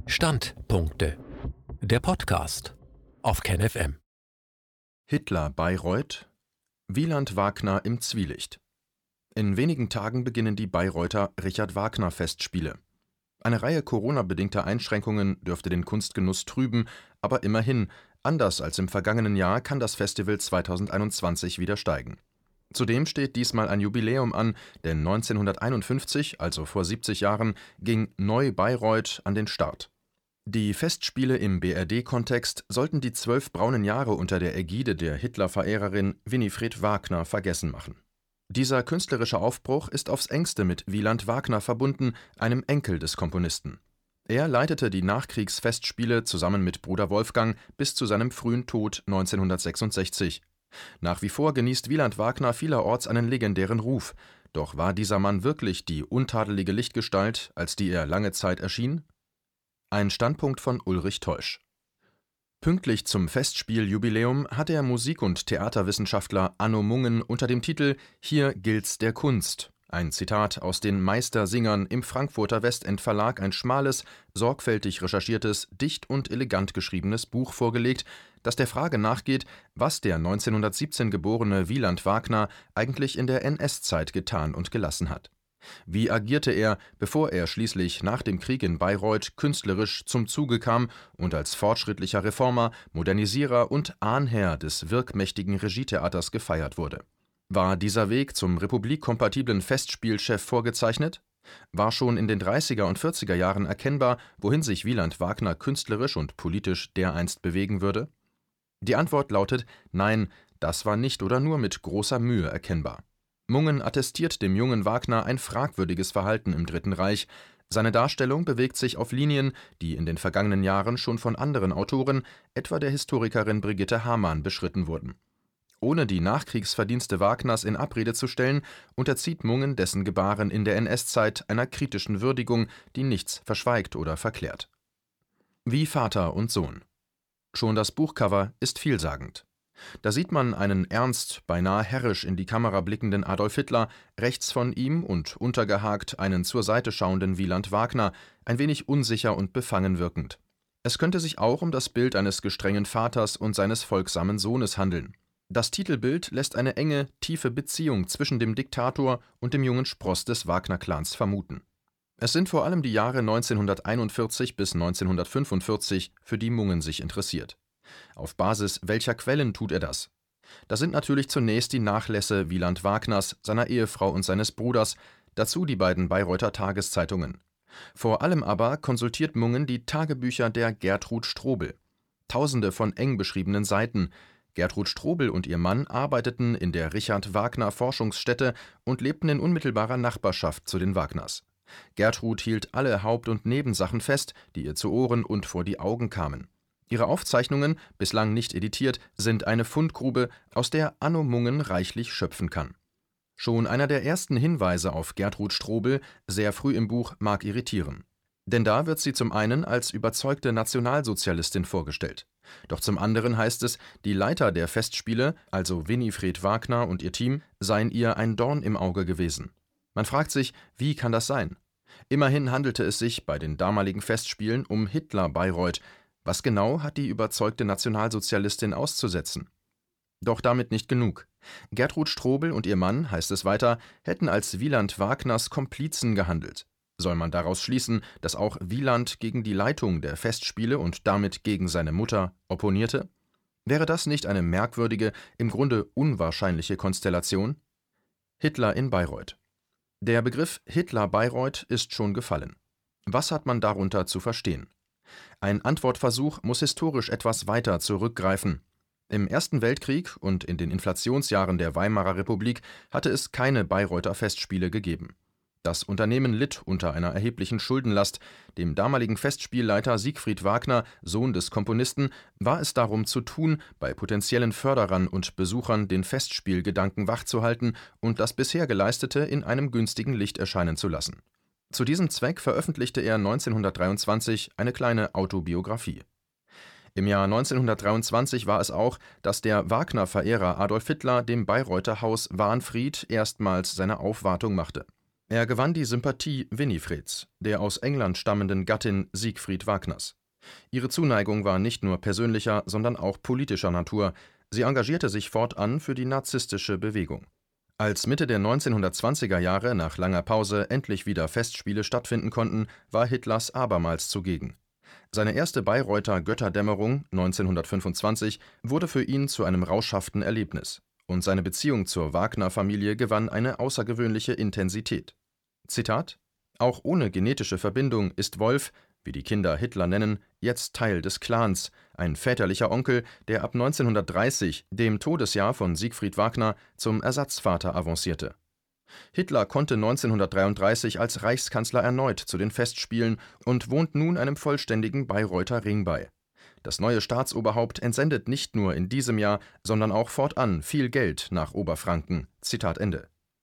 Standpunkte. Der Podcast auf KenFM. Hitler Bayreuth, Wieland Wagner im Zwielicht. In wenigen Tagen beginnen die Bayreuther Richard-Wagner-Festspiele. Eine Reihe Corona-bedingter Einschränkungen dürfte den Kunstgenuss trüben, aber immerhin, anders als im vergangenen Jahr, kann das Festival 2021 wieder steigen. Zudem steht diesmal ein Jubiläum an, denn 1951, also vor 70 Jahren, ging Neu-Bayreuth an den Start. Die Festspiele im BRD-Kontext sollten die 12 braunen Jahre unter der Ägide der Hitler-Verehrerin Winifred Wagner vergessen machen. Dieser künstlerische Aufbruch ist aufs engste mit Wieland Wagner verbunden, einem Enkel des Komponisten. Er leitete die Nachkriegsfestspiele zusammen mit Bruder Wolfgang bis zu seinem frühen Tod 1966. Nach wie vor genießt Wieland Wagner vielerorts einen legendären Ruf. Doch war dieser Mann wirklich die untadelige Lichtgestalt, als die er lange Zeit erschien? Ein Standpunkt von Ulrich Teusch. Pünktlich zum Festspieljubiläum hat der Musik- und Theaterwissenschaftler Anno Mungen unter dem Titel »Hier gilt's der Kunst« ein Zitat aus den Meistersingern im Frankfurter Westend-Verlag ein schmales, sorgfältig recherchiertes, dicht und elegant geschriebenes Buch vorgelegt, das der Frage nachgeht, was der 1917 geborene Wieland Wagner eigentlich in der NS-Zeit getan und gelassen hat. Wie agierte er, bevor er schließlich nach dem Krieg in Bayreuth künstlerisch zum Zuge kam und als fortschrittlicher Reformer, Modernisierer und Ahnherr des wirkmächtigen Regietheaters gefeiert wurde? War dieser Weg zum republikkompatiblen Festspielchef vorgezeichnet? War schon in den 30er und 40er Jahren erkennbar, wohin sich Wieland Wagner künstlerisch und politisch dereinst bewegen würde? Die Antwort lautet: Nein, das war nicht oder nur mit großer Mühe erkennbar. Mungen attestiert dem jungen Wagner ein fragwürdiges Verhalten im Dritten Reich. Seine Darstellung bewegt sich auf Linien, die in den vergangenen Jahren schon von anderen Autoren, etwa der Historikerin Brigitte Hamann, beschritten wurden. Ohne die Nachkriegsverdienste Wagners in Abrede zu stellen, unterzieht Mungen dessen Gebaren in der NS-Zeit einer kritischen Würdigung, die nichts verschweigt oder verklärt. Wie Vater und Sohn. Schon das Buchcover ist vielsagend. Da sieht man einen ernst, beinahe herrisch in die Kamera blickenden Adolf Hitler, rechts von ihm und untergehakt einen zur Seite schauenden Wieland Wagner, ein wenig unsicher und befangen wirkend. Es könnte sich auch um das Bild eines gestrengen Vaters und seines folgsamen Sohnes handeln. Das Titelbild lässt eine enge, tiefe Beziehung zwischen dem Diktator und dem jungen Spross des Wagner-Clans vermuten. Es sind vor allem die Jahre 1941 bis 1945, für die Mungen sich interessiert. Auf Basis welcher Quellen tut er das? Das sind natürlich zunächst die Nachlässe Wieland Wagners, seiner Ehefrau und seines Bruders, dazu die beiden Bayreuther Tageszeitungen. Vor allem aber konsultiert Mungen die Tagebücher der Gertrud Strobel. Tausende von eng beschriebenen Seiten. Gertrud Strobel und ihr Mann arbeiteten in der Richard-Wagner-Forschungsstätte und lebten in unmittelbarer Nachbarschaft zu den Wagners. Gertrud hielt alle Haupt- und Nebensachen fest, die ihr zu Ohren und vor die Augen kamen. Ihre Aufzeichnungen, bislang nicht editiert, sind eine Fundgrube, aus der Anno Mungen reichlich schöpfen kann. Schon einer der ersten Hinweise auf Gertrud Strobel, sehr früh im Buch, mag irritieren. Denn da wird sie zum einen als überzeugte Nationalsozialistin vorgestellt. Doch zum anderen heißt es, die Leiter der Festspiele, also Winifred Wagner und ihr Team, seien ihr ein Dorn im Auge gewesen. Man fragt sich, wie kann das sein? Immerhin handelte es sich bei den damaligen Festspielen um Hitler-Bayreuth. Was genau hat die überzeugte Nationalsozialistin auszusetzen? Doch damit nicht genug. Gertrud Strobel und ihr Mann, heißt es weiter, hätten als Wieland Wagners Komplizen gehandelt. Soll man daraus schließen, dass auch Wieland gegen die Leitung der Festspiele und damit gegen seine Mutter opponierte? Wäre das nicht eine merkwürdige, im Grunde unwahrscheinliche Konstellation? Hitler in Bayreuth. Der Begriff Hitler-Bayreuth ist schon gefallen. Was hat man darunter zu verstehen? Ein Antwortversuch muss historisch etwas weiter zurückgreifen. Im Ersten Weltkrieg und in den Inflationsjahren der Weimarer Republik hatte es keine Bayreuther Festspiele gegeben. Das Unternehmen litt unter einer erheblichen Schuldenlast. Dem damaligen Festspielleiter Siegfried Wagner, Sohn des Komponisten, war es darum zu tun, bei potenziellen Förderern und Besuchern den Festspielgedanken wachzuhalten und das bisher Geleistete in einem günstigen Licht erscheinen zu lassen. Zu diesem Zweck veröffentlichte er 1923 eine kleine Autobiografie. Im Jahr 1923 war es auch, dass der Wagner-Verehrer Adolf Hitler dem Bayreuther Haus Wahnfried erstmals seine Aufwartung machte. Er gewann die Sympathie Winifreds, der aus England stammenden Gattin Siegfried Wagners. Ihre Zuneigung war nicht nur persönlicher, sondern auch politischer Natur. Sie engagierte sich fortan für die nazistische Bewegung. Als Mitte der 1920er Jahre nach langer Pause endlich wieder Festspiele stattfinden konnten, war Hitlers abermals zugegen. Seine erste Bayreuther Götterdämmerung 1925 wurde für ihn zu einem rauschhaften Erlebnis, und seine Beziehung zur Wagner-Familie gewann eine außergewöhnliche Intensität. Zitat: »Auch ohne genetische Verbindung ist Wolf, wie die Kinder Hitler nennen, jetzt Teil des Clans, ein väterlicher Onkel, der ab 1930, dem Todesjahr von Siegfried Wagner, zum Ersatzvater avancierte.« Hitler konnte 1933 als Reichskanzler erneut zu den Festspielen und wohnt nun einem vollständigen Bayreuther Ring bei. Das neue Staatsoberhaupt entsendet nicht nur in diesem Jahr, sondern auch fortan viel Geld nach Oberfranken. Zitat Ende.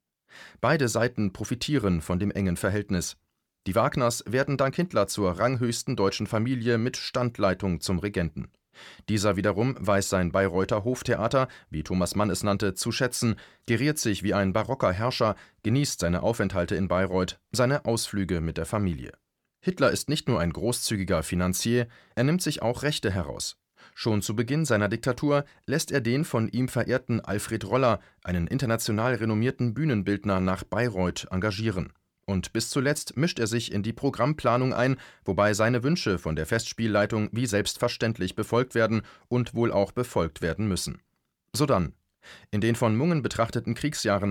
Beide Seiten profitieren von dem engen Verhältnis. Die Wagners werden dank Hitler zur ranghöchsten deutschen Familie mit Standleitung zum Regenten. Dieser wiederum weiß sein Bayreuther Hoftheater, wie Thomas Mann es nannte, zu schätzen, geriert sich wie ein barocker Herrscher, genießt seine Aufenthalte in Bayreuth, seine Ausflüge mit der Familie. Hitler ist nicht nur ein großzügiger Finanzier, er nimmt sich auch Rechte heraus. Schon zu Beginn seiner Diktatur lässt er den von ihm verehrten Alfred Roller, einen international renommierten Bühnenbildner, nach Bayreuth engagieren. Und bis zuletzt mischt er sich in die Programmplanung ein, wobei seine Wünsche von der Festspielleitung wie selbstverständlich befolgt werden und wohl auch befolgt werden müssen. Sodann: In den von Mungen betrachteten Kriegsjahren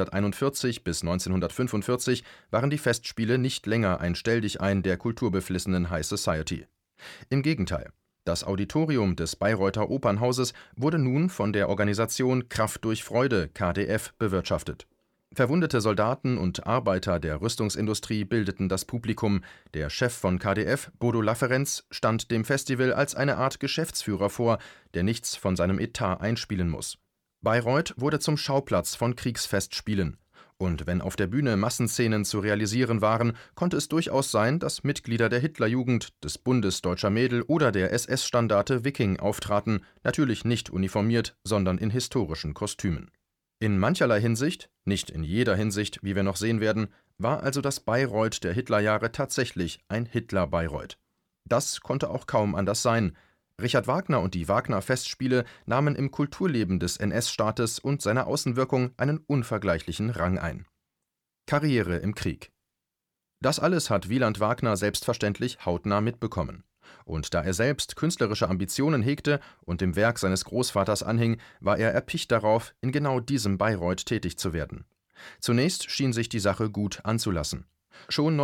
1941 bis 1945 waren die Festspiele nicht länger ein Stelldichein der kulturbeflissenen High Society. Im Gegenteil: Das Auditorium des Bayreuther Opernhauses wurde nun von der Organisation Kraft durch Freude (KdF) bewirtschaftet. Verwundete Soldaten und Arbeiter der Rüstungsindustrie bildeten das Publikum, der Chef von KdF, Bodo Lafferenz, stand dem Festival als eine Art Geschäftsführer vor, der nichts von seinem Etat einspielen muss. Bayreuth wurde zum Schauplatz von Kriegsfestspielen. Und wenn auf der Bühne Massenszenen zu realisieren waren, konnte es durchaus sein, dass Mitglieder der Hitlerjugend, des Bundes Deutscher Mädel oder der SS-Standarte Wiking auftraten, natürlich nicht uniformiert, sondern in historischen Kostümen. In mancherlei Hinsicht, nicht in jeder Hinsicht, wie wir noch sehen werden, war also das Bayreuth der Hitlerjahre tatsächlich ein Hitler-Bayreuth. Das konnte auch kaum anders sein. Richard Wagner und die Wagner-Festspiele nahmen im Kulturleben des NS-Staates und seiner Außenwirkung einen unvergleichlichen Rang ein. Karriere im Krieg. Das alles hat Wieland Wagner selbstverständlich hautnah mitbekommen. Und da er selbst künstlerische Ambitionen hegte und dem Werk seines Großvaters anhing, war er erpicht darauf, in genau diesem Bayreuth tätig zu werden. Zunächst schien sich die Sache gut anzulassen. Schon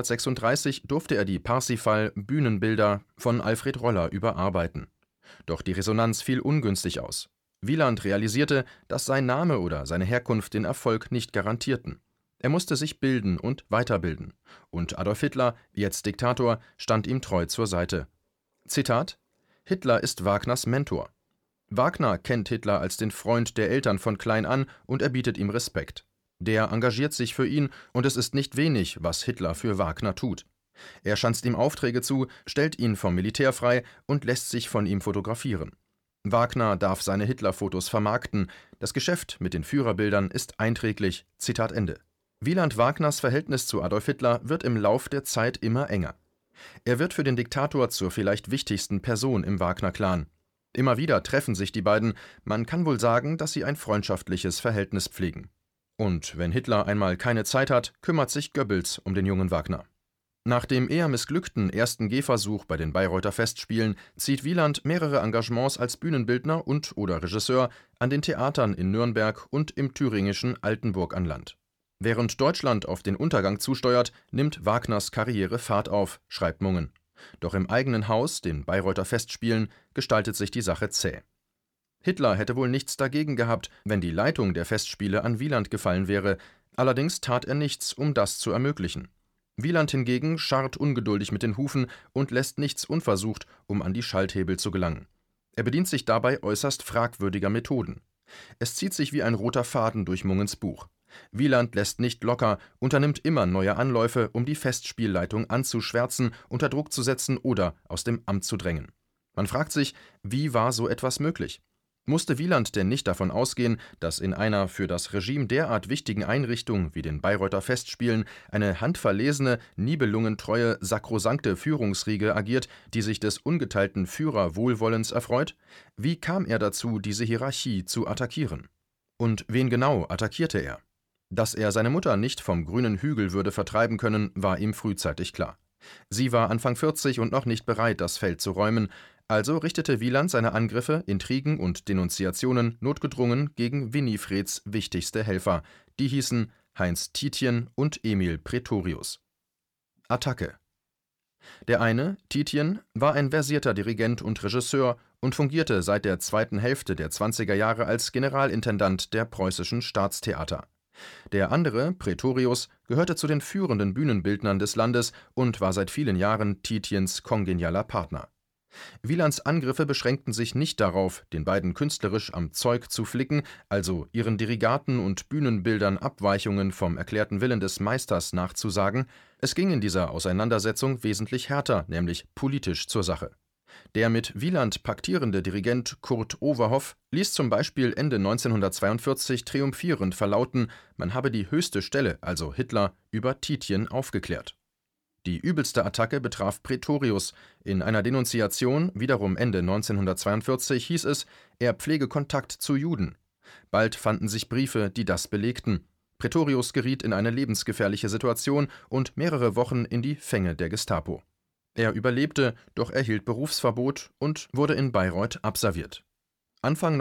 1936 durfte er die Parsifal-Bühnenbilder von Alfred Roller überarbeiten. Doch die Resonanz fiel ungünstig aus. Wieland realisierte, dass sein Name oder seine Herkunft den Erfolg nicht garantierten. Er musste sich bilden und weiterbilden. Und Adolf Hitler, jetzt Diktator, stand ihm treu zur Seite. Zitat: »Hitler ist Wagners Mentor. Wagner kennt Hitler als den Freund der Eltern von klein an und er bietet ihm Respekt. Der engagiert sich für ihn und es ist nicht wenig, was Hitler für Wagner tut. Er schanzt ihm Aufträge zu, stellt ihn vom Militär frei und lässt sich von ihm fotografieren. Wagner darf seine Hitlerfotos vermarkten. Das Geschäft mit den Führerbildern ist einträglich.« Zitat Ende. Wieland Wagners Verhältnis zu Adolf Hitler wird im Lauf der Zeit immer enger. Er wird für den Diktator zur vielleicht wichtigsten Person im Wagner-Clan. Immer wieder treffen sich die beiden, man kann wohl sagen, dass sie ein freundschaftliches Verhältnis pflegen. Und wenn Hitler einmal keine Zeit hat, kümmert sich Goebbels um den jungen Wagner. Nach dem eher missglückten ersten Gehversuch bei den Bayreuther Festspielen zieht Wieland mehrere Engagements als Bühnenbildner und/oder Regisseur an den Theatern in Nürnberg und im thüringischen Altenburg an Land. Während Deutschland auf den Untergang zusteuert, nimmt Wagners Karriere Fahrt auf, schreibt Mungen. Doch im eigenen Haus, den Bayreuther Festspielen, gestaltet sich die Sache zäh. Hitler hätte wohl nichts dagegen gehabt, wenn die Leitung der Festspiele an Wieland gefallen wäre, allerdings tat er nichts, um das zu ermöglichen. Wieland hingegen scharrt ungeduldig mit den Hufen und lässt nichts unversucht, um an die Schalthebel zu gelangen. Er bedient sich dabei äußerst fragwürdiger Methoden. Es zieht sich wie ein roter Faden durch Mungens Buch. Wieland lässt nicht locker, unternimmt immer neue Anläufe, um die Festspielleitung anzuschwärzen, unter Druck zu setzen oder aus dem Amt zu drängen. Man fragt sich, wie war so etwas möglich? Musste Wieland denn nicht davon ausgehen, dass in einer für das Regime derart wichtigen Einrichtung wie den Bayreuther Festspielen eine handverlesene, nibelungentreue, sakrosankte Führungsriege agiert, die sich des ungeteilten Führerwohlwollens erfreut? Wie kam er dazu, diese Hierarchie zu attackieren? Und wen genau attackierte er? Dass er seine Mutter nicht vom grünen Hügel würde vertreiben können, war ihm frühzeitig klar. Sie war Anfang 40 und noch nicht bereit, das Feld zu räumen, also richtete Wieland seine Angriffe, Intrigen und Denunziationen notgedrungen gegen Winifreds wichtigste Helfer, die hießen Heinz Tietjen und Emil Praetorius. Attacke. Der eine, Tietjen, war ein versierter Dirigent und Regisseur und fungierte seit der zweiten Hälfte der 20er Jahre als Generalintendant der preußischen Staatstheater. Der andere, Praetorius, gehörte zu den führenden Bühnenbildnern des Landes und war seit vielen Jahren Tietjens kongenialer Partner. Wielands Angriffe beschränkten sich nicht darauf, den beiden künstlerisch am Zeug zu flicken, also ihren Dirigaten und Bühnenbildern Abweichungen vom erklärten Willen des Meisters nachzusagen. Es ging in dieser Auseinandersetzung wesentlich härter, nämlich politisch zur Sache. Der mit Wieland paktierende Dirigent Kurt Overhoff ließ zum Beispiel Ende 1942 triumphierend verlauten, man habe die höchste Stelle, also Hitler, über Tietjen aufgeklärt. Die übelste Attacke betraf Praetorius. In einer Denunziation, wiederum Ende 1942, hieß es, er pflege Kontakt zu Juden. Bald fanden sich Briefe, die das belegten. Praetorius geriet in eine lebensgefährliche Situation und mehrere Wochen in die Fänge der Gestapo. Er überlebte, doch erhielt Berufsverbot und wurde in Bayreuth abserviert. Anfang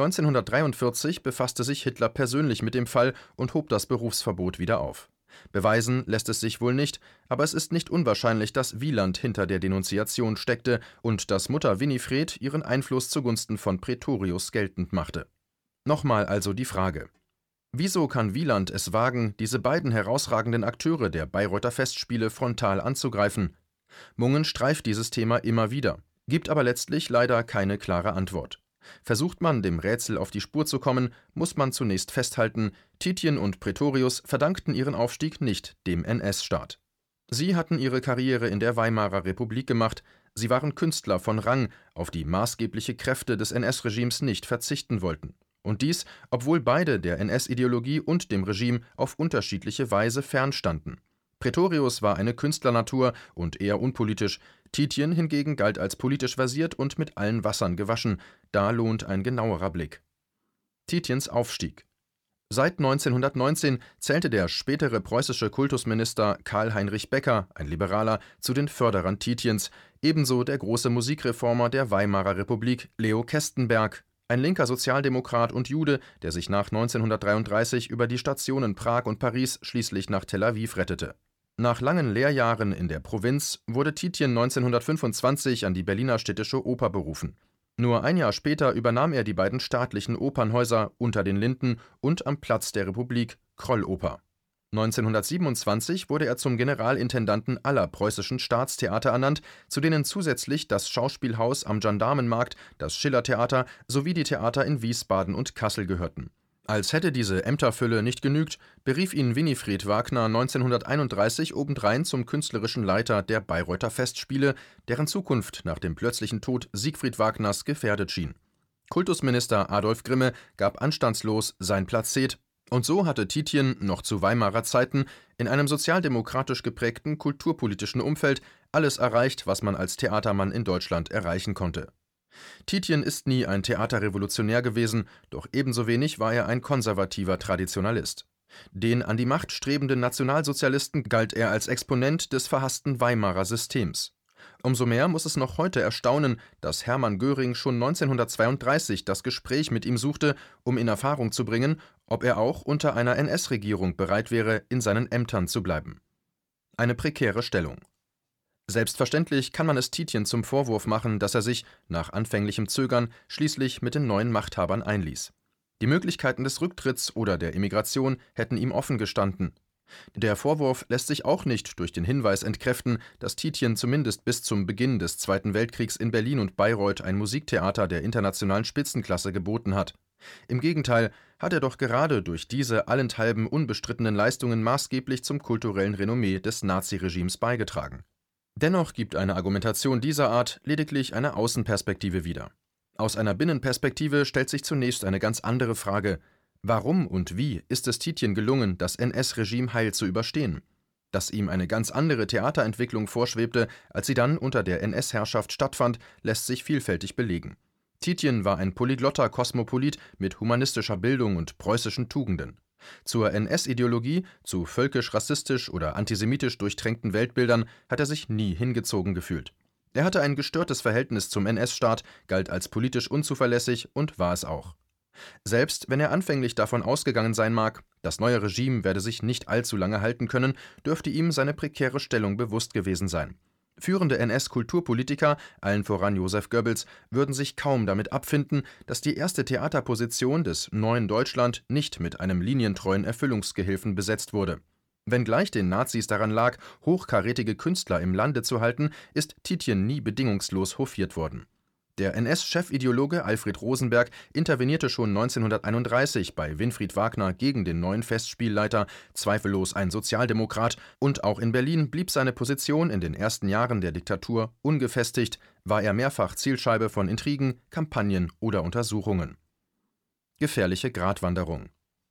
1943 befasste sich Hitler persönlich mit dem Fall und hob das Berufsverbot wieder auf. Beweisen lässt es sich wohl nicht, aber es ist nicht unwahrscheinlich, dass Wieland hinter der Denunziation steckte und dass Mutter Winifred ihren Einfluss zugunsten von Praetorius geltend machte. Nochmal also die Frage: Wieso kann Wieland es wagen, diese beiden herausragenden Akteure der Bayreuther Festspiele frontal anzugreifen? Mungen streift dieses Thema immer wieder, gibt aber letztlich leider keine klare Antwort. Versucht man, dem Rätsel auf die Spur zu kommen, muss man zunächst festhalten, Tietjen und Praetorius verdankten ihren Aufstieg nicht dem NS-Staat. Sie hatten ihre Karriere in der Weimarer Republik gemacht, sie waren Künstler von Rang, auf die maßgebliche Kräfte des NS-Regimes nicht verzichten wollten. Und dies, obwohl beide der NS-Ideologie und dem Regime auf unterschiedliche Weise fernstanden. Praetorius war eine Künstlernatur und eher unpolitisch, Tietjen hingegen galt als politisch versiert und mit allen Wassern gewaschen, da lohnt ein genauerer Blick. Tietjens Aufstieg. Seit 1919 zählte der spätere preußische Kultusminister Karl-Heinrich Becker, ein Liberaler, zu den Förderern Tietjens, ebenso der große Musikreformer der Weimarer Republik Leo Kestenberg, ein linker Sozialdemokrat und Jude, der sich nach 1933 über die Stationen Prag und Paris schließlich nach Tel Aviv rettete. Nach langen Lehrjahren in der Provinz wurde Tietjen 1925 an die Berliner Städtische Oper berufen. Nur ein Jahr später übernahm er die beiden staatlichen Opernhäuser Unter den Linden und Am Platz der Republik, Krolloper. 1927 wurde er zum Generalintendanten aller preußischen Staatstheater ernannt, zu denen zusätzlich das Schauspielhaus am Gendarmenmarkt, das Schillertheater sowie die Theater in Wiesbaden und Kassel gehörten. Als hätte diese Ämterfülle nicht genügt, berief ihn Winifred Wagner 1931 obendrein zum künstlerischen Leiter der Bayreuther Festspiele, deren Zukunft nach dem plötzlichen Tod Siegfried Wagners gefährdet schien. Kultusminister Adolf Grimme gab anstandslos sein Plazet, und so hatte Tietjen noch zu Weimarer Zeiten in einem sozialdemokratisch geprägten kulturpolitischen Umfeld alles erreicht, was man als Theatermann in Deutschland erreichen konnte. Tietjen ist nie ein Theaterrevolutionär gewesen, doch ebenso wenig war er ein konservativer Traditionalist. Den an die Macht strebenden Nationalsozialisten galt er als Exponent des verhassten Weimarer Systems. Umso mehr muss es noch heute erstaunen, dass Hermann Göring schon 1932 das Gespräch mit ihm suchte, um in Erfahrung zu bringen, ob er auch unter einer NS-Regierung bereit wäre, in seinen Ämtern zu bleiben. Eine prekäre Stellung. Selbstverständlich kann man es Tietjen zum Vorwurf machen, dass er sich, nach anfänglichem Zögern, schließlich mit den neuen Machthabern einließ. Die Möglichkeiten des Rücktritts oder der Emigration hätten ihm offen gestanden. Der Vorwurf lässt sich auch nicht durch den Hinweis entkräften, dass Tietjen zumindest bis zum Beginn des Zweiten Weltkriegs in Berlin und Bayreuth ein Musiktheater der internationalen Spitzenklasse geboten hat. Im Gegenteil hat er doch gerade durch diese allenthalben unbestrittenen Leistungen maßgeblich zum kulturellen Renommee des Naziregimes beigetragen. Dennoch gibt eine Argumentation dieser Art lediglich eine Außenperspektive wieder. Aus einer Binnenperspektive stellt sich zunächst eine ganz andere Frage: Warum und wie ist es Titjen gelungen, das NS-Regime heil zu überstehen? Dass ihm eine ganz andere Theaterentwicklung vorschwebte, als sie dann unter der NS-Herrschaft stattfand, lässt sich vielfältig belegen. Titjen war ein polyglotter Kosmopolit mit humanistischer Bildung und preußischen Tugenden. Zur NS-Ideologie, zu völkisch-rassistisch oder antisemitisch durchtränkten Weltbildern hat er sich nie hingezogen gefühlt. Er hatte ein gestörtes Verhältnis zum NS-Staat, galt als politisch unzuverlässig und war es auch. Selbst wenn er anfänglich davon ausgegangen sein mag, das neue Regime werde sich nicht allzu lange halten können, dürfte ihm seine prekäre Stellung bewusst gewesen sein. Führende NS-Kulturpolitiker, allen voran Joseph Goebbels, würden sich kaum damit abfinden, dass die erste Theaterposition des neuen Deutschland nicht mit einem linientreuen Erfüllungsgehilfen besetzt wurde. Wenngleich den Nazis daran lag, hochkarätige Künstler im Lande zu halten, ist Titjen nie bedingungslos hofiert worden. Der NS-Chefideologe Alfred Rosenberg intervenierte schon 1931 bei Winfried Wagner gegen den neuen Festspielleiter, zweifellos ein Sozialdemokrat, und auch in Berlin blieb seine Position in den ersten Jahren der Diktatur ungefestigt, war er mehrfach Zielscheibe von Intrigen, Kampagnen oder Untersuchungen. Gefährliche Gratwanderung.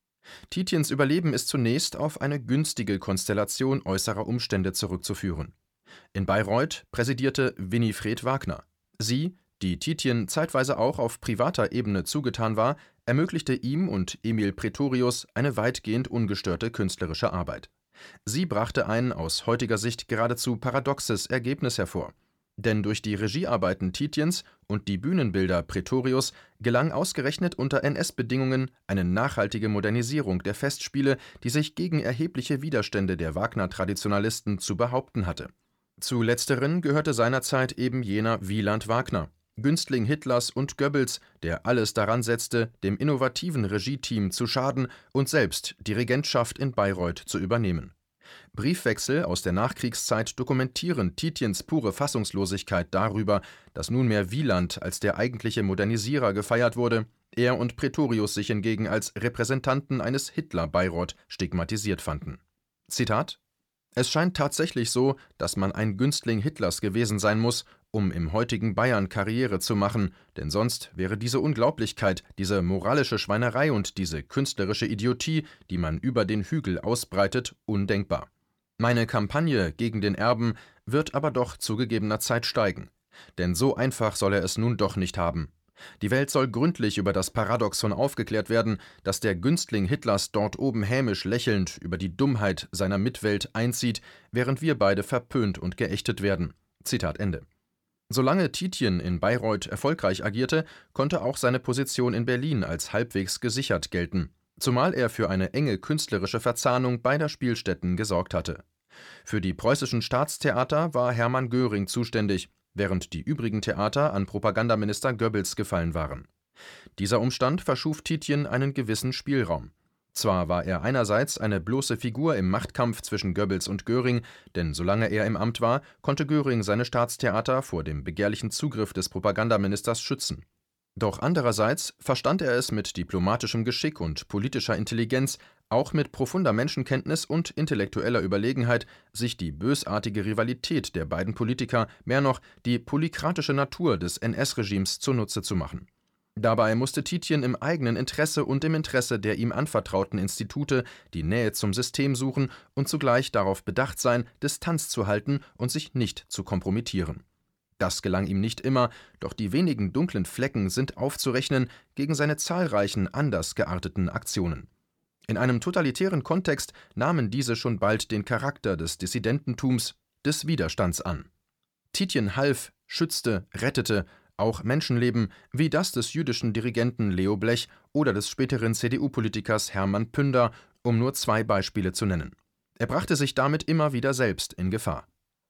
Titjens Überleben ist zunächst auf eine günstige Konstellation äußerer Umstände zurückzuführen. In Bayreuth präsidierte Winifred Wagner. Sie, die Titjen zeitweise auch auf privater Ebene zugetan war, ermöglichte ihm und Emil Praetorius eine weitgehend ungestörte künstlerische Arbeit. Sie brachte ein aus heutiger Sicht geradezu paradoxes Ergebnis hervor. Denn durch die Regiearbeiten Titjens und die Bühnenbilder Praetorius gelang ausgerechnet unter NS-Bedingungen eine nachhaltige Modernisierung der Festspiele, die sich gegen erhebliche Widerstände der Wagner-Traditionalisten zu behaupten hatte. Zu letzteren gehörte seinerzeit eben jener Wieland Wagner, Günstling Hitlers und Goebbels, der alles daran setzte, dem innovativen Regie-Team zu schaden und selbst die Regentschaft in Bayreuth zu übernehmen. Briefwechsel aus der Nachkriegszeit dokumentieren Titjens pure Fassungslosigkeit darüber, dass nunmehr Wieland als der eigentliche Modernisierer gefeiert wurde, er und Praetorius sich hingegen als Repräsentanten eines Hitler-Bayreuth stigmatisiert fanden. Zitat: Es scheint tatsächlich so, dass man ein Günstling Hitlers gewesen sein muss, um im heutigen Bayern Karriere zu machen, denn sonst wäre diese Unglaublichkeit, diese moralische Schweinerei und diese künstlerische Idiotie, die man über den Hügel ausbreitet, undenkbar. Meine Kampagne gegen den Erben wird aber doch zu gegebener Zeit steigen. Denn so einfach soll er es nun doch nicht haben. Die Welt soll gründlich über das Paradoxon aufgeklärt werden, dass der Günstling Hitlers dort oben hämisch lächelnd über die Dummheit seiner Mitwelt einzieht, während wir beide verpönt und geächtet werden. Zitat Ende. Solange Titjen in Bayreuth erfolgreich agierte, konnte auch seine Position in Berlin als halbwegs gesichert gelten, zumal er für eine enge künstlerische Verzahnung beider Spielstätten gesorgt hatte. Für die preußischen Staatstheater war Hermann Göring zuständig, während die übrigen Theater an Propagandaminister Goebbels gefallen waren. Dieser Umstand verschuf Titjen einen gewissen Spielraum. Zwar war er einerseits eine bloße Figur im Machtkampf zwischen Goebbels und Göring, denn solange er im Amt war, konnte Göring seine Staatstheater vor dem begehrlichen Zugriff des Propagandaministers schützen. Doch andererseits verstand er es mit diplomatischem Geschick und politischer Intelligenz, auch mit profunder Menschenkenntnis und intellektueller Überlegenheit, sich die bösartige Rivalität der beiden Politiker, mehr noch die polykratische Natur des NS-Regimes zunutze zu machen. Dabei musste Titjen im eigenen Interesse und im Interesse der ihm anvertrauten Institute die Nähe zum System suchen und zugleich darauf bedacht sein, Distanz zu halten und sich nicht zu kompromittieren. Das gelang ihm nicht immer, doch die wenigen dunklen Flecken sind aufzurechnen gegen seine zahlreichen anders gearteten Aktionen. In einem totalitären Kontext nahmen diese schon bald den Charakter des Dissidententums, des Widerstands an. Titjen half, schützte, rettete auch Menschenleben wie das des jüdischen Dirigenten Leo Blech oder des späteren CDU-Politikers Hermann Pünder, um nur zwei Beispiele zu nennen. Er brachte sich damit immer wieder selbst in Gefahr.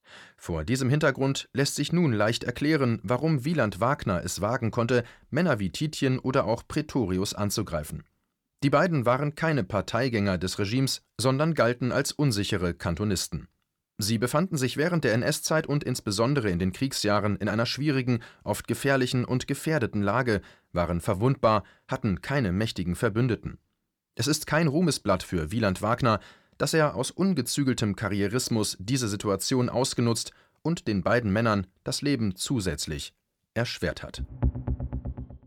Vor diesem Hintergrund lässt sich nun leicht erklären, warum Wieland Wagner es wagen konnte, Männer wie Titjen oder auch Praetorius anzugreifen. Die beiden waren keine Parteigänger des Regimes, sondern galten als unsichere Kantonisten. Sie befanden sich während der NS-Zeit und insbesondere in den Kriegsjahren in einer schwierigen, oft gefährlichen und gefährdeten Lage, waren verwundbar, hatten keine mächtigen Verbündeten. Es ist kein Ruhmesblatt für Wieland Wagner, dass er aus ungezügeltem Karrierismus diese Situation ausgenutzt und den beiden Männern das Leben zusätzlich erschwert hat.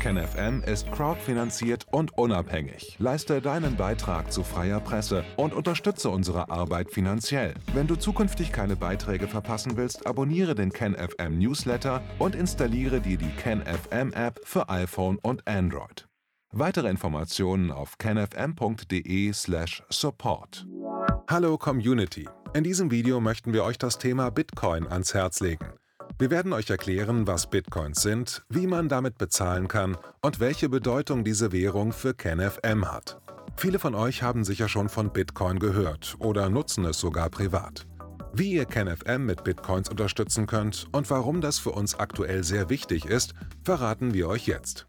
KenFM ist crowdfinanziert und unabhängig. Leiste deinen Beitrag zu freier Presse und unterstütze unsere Arbeit finanziell. Wenn du zukünftig keine Beiträge verpassen willst, abonniere den KenFM Newsletter und installiere dir die KenFM App für iPhone und Android. Weitere Informationen auf kenfm.de/support. Hallo Community! In diesem Video möchten wir euch das Thema Bitcoin ans Herz legen. Wir werden euch erklären, was Bitcoins sind, wie man damit bezahlen kann und welche Bedeutung diese Währung für KenFM hat. Viele von euch haben sicher schon von Bitcoin gehört oder nutzen es sogar privat. Wie ihr KenFM mit Bitcoins unterstützen könnt und warum das für uns aktuell sehr wichtig ist, verraten wir euch jetzt.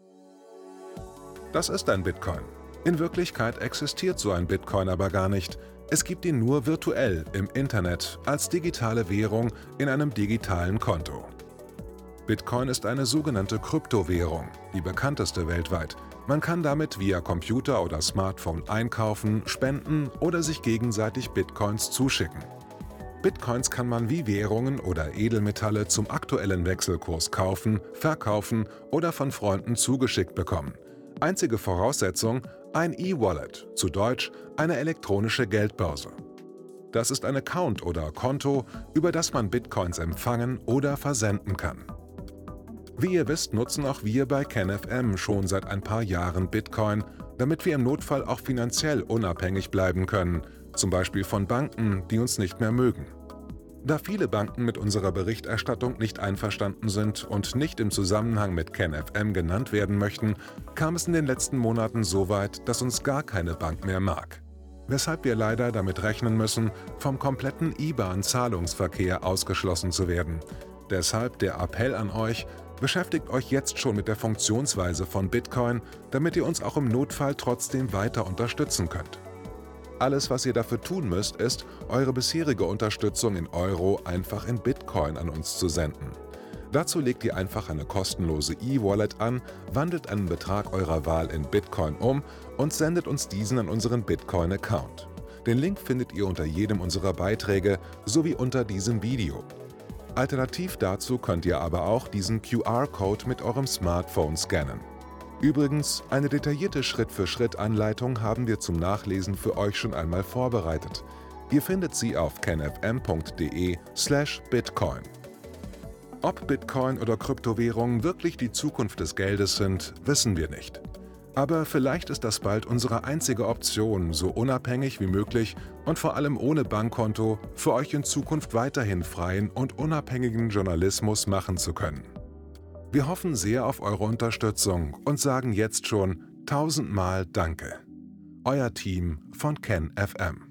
Das ist ein Bitcoin. In Wirklichkeit existiert so ein Bitcoin aber gar nicht. Es gibt ihn nur virtuell im Internet als digitale Währung in einem digitalen Konto. Bitcoin ist eine sogenannte Kryptowährung, die bekannteste weltweit. Man kann damit via Computer oder Smartphone einkaufen, spenden oder sich gegenseitig Bitcoins zuschicken. Bitcoins kann man wie Währungen oder Edelmetalle zum aktuellen Wechselkurs kaufen, verkaufen oder von Freunden zugeschickt bekommen. Einzige Voraussetzung: ein E-Wallet, zu Deutsch eine elektronische Geldbörse. Das ist ein Account oder Konto, über das man Bitcoins empfangen oder versenden kann. Wie ihr wisst, nutzen auch wir bei KenFM schon seit ein paar Jahren Bitcoin, damit wir im Notfall auch finanziell unabhängig bleiben können, zum Beispiel von Banken, die uns nicht mehr mögen. Da viele Banken mit unserer Berichterstattung nicht einverstanden sind und nicht im Zusammenhang mit KenFM genannt werden möchten, kam es in den letzten Monaten so weit, dass uns gar keine Bank mehr mag. Weshalb wir leider damit rechnen müssen, vom kompletten IBAN-Zahlungsverkehr ausgeschlossen zu werden. Deshalb der Appell an euch: Beschäftigt euch jetzt schon mit der Funktionsweise von Bitcoin, damit ihr uns auch im Notfall trotzdem weiter unterstützen könnt. Alles, was ihr dafür tun müsst, ist, eure bisherige Unterstützung in Euro einfach in Bitcoin an uns zu senden. Dazu legt ihr einfach eine kostenlose E-Wallet an, wandelt einen Betrag eurer Wahl in Bitcoin um und sendet uns diesen an unseren Bitcoin-Account. Den Link findet ihr unter jedem unserer Beiträge sowie unter diesem Video. Alternativ dazu könnt ihr aber auch diesen QR-Code mit eurem Smartphone scannen. Übrigens, eine detaillierte Schritt-für-Schritt-Anleitung haben wir zum Nachlesen für euch schon einmal vorbereitet. Ihr findet sie auf kenfm.de/bitcoin. Ob Bitcoin oder Kryptowährungen wirklich die Zukunft des Geldes sind, wissen wir nicht. Aber vielleicht ist das bald unsere einzige Option, so unabhängig wie möglich und vor allem ohne Bankkonto für euch in Zukunft weiterhin freien und unabhängigen Journalismus machen zu können. Wir hoffen sehr auf eure Unterstützung und sagen jetzt schon 1000-mal Danke. Euer Team von KenFM.